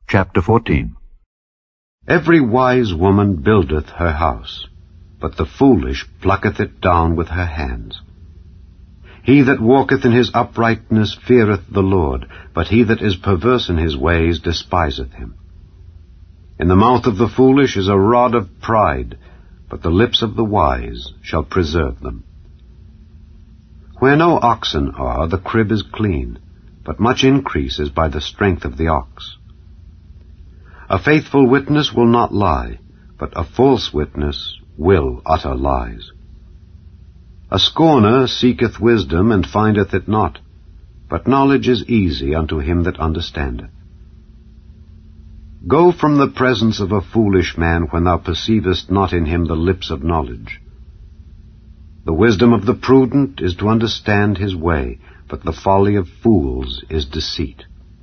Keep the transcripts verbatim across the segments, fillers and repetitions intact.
Chapter fourteen. Every wise woman buildeth her house, but the foolish plucketh it down with her hands. He that walketh in his uprightness feareth the Lord, but he that is perverse in his ways despiseth him. In the mouth of the foolish is a rod of pride, but the lips of the wise shall preserve them. Where no oxen are, the crib is clean, but much increase is by the strength of the ox. A faithful witness will not lie, but a false witness will utter lies. A scorner seeketh wisdom, and findeth it not, but knowledge is easy unto him that understandeth. Go from the presence of a foolish man when thou perceivest not in him the lips of knowledge. The wisdom of the prudent is to understand his way, but the folly of fools is deceit.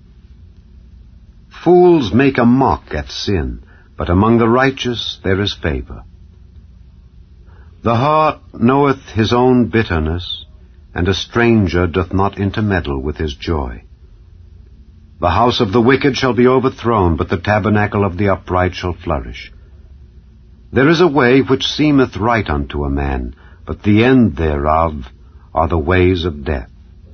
Fools make a mock at sin, but among the righteous there is favor. The heart knoweth his own bitterness, and a stranger doth not intermeddle with his joy. The house of the wicked shall be overthrown, but the tabernacle of the upright shall flourish. There is a way which seemeth right unto a man, but the end thereof are the ways of death.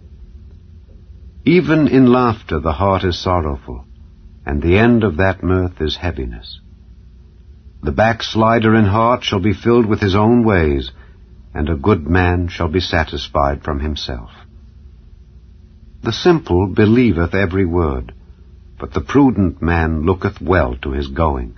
Even in laughter the heart is sorrowful, and the end of that mirth is heaviness. The backslider in heart shall be filled with his own ways, and a good man shall be satisfied from himself. The simple believeth every word, but the prudent man looketh well to his going.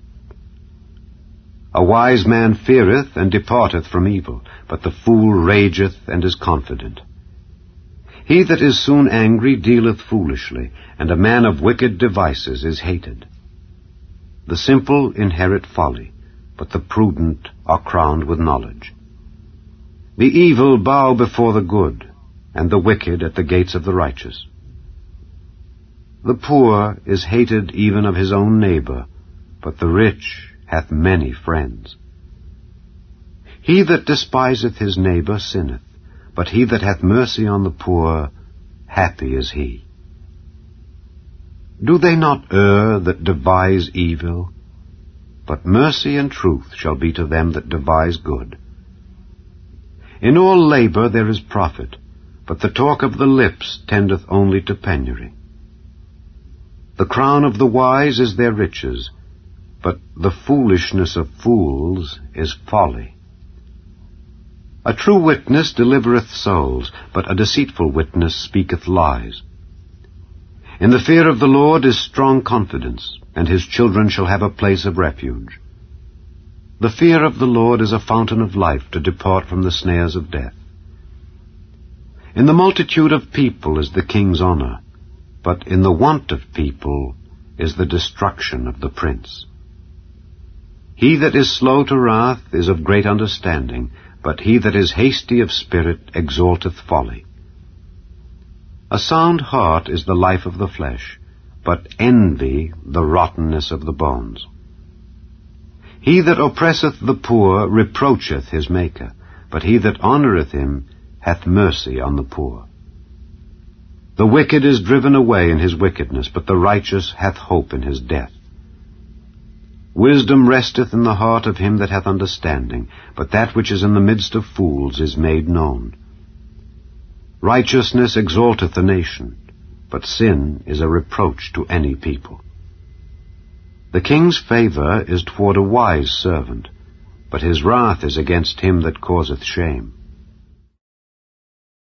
A wise man feareth and departeth from evil, but the fool rageth and is confident. He that is soon angry dealeth foolishly, and a man of wicked devices is hated. The simple inherit folly, but the prudent are crowned with knowledge. The evil bow before the good, and the wicked at the gates of the righteous. The poor is hated even of his own neighbor, but the rich hath many friends. He that despiseth his neighbor sinneth, but he that hath mercy on the poor, happy is he. Do they not err that devise evil? But mercy and truth shall be to them that devise good. In all labor there is profit, but the talk of the lips tendeth only to penury. The crown of the wise is their riches, but the foolishness of fools is folly. A true witness delivereth souls, but a deceitful witness speaketh lies. In the fear of the Lord is strong confidence, and his children shall have a place of refuge. The fear of the Lord is a fountain of life to depart from the snares of death. In the multitude of people is the king's honor, but in the want of people is the destruction of the prince. He that is slow to wrath is of great understanding, but he that is hasty of spirit exalteth folly. A sound heart is the life of the flesh, but envy the rottenness of the bones. He that oppresseth the poor reproacheth his Maker, but he that honoureth him hath mercy on the poor. The wicked is driven away in his wickedness, but the righteous hath hope in his death. Wisdom resteth in the heart of him that hath understanding, but that which is in the midst of fools is made known. Righteousness exalteth a nation, but sin is a reproach to any people. The king's favour is toward a wise servant, but his wrath is against him that causeth shame.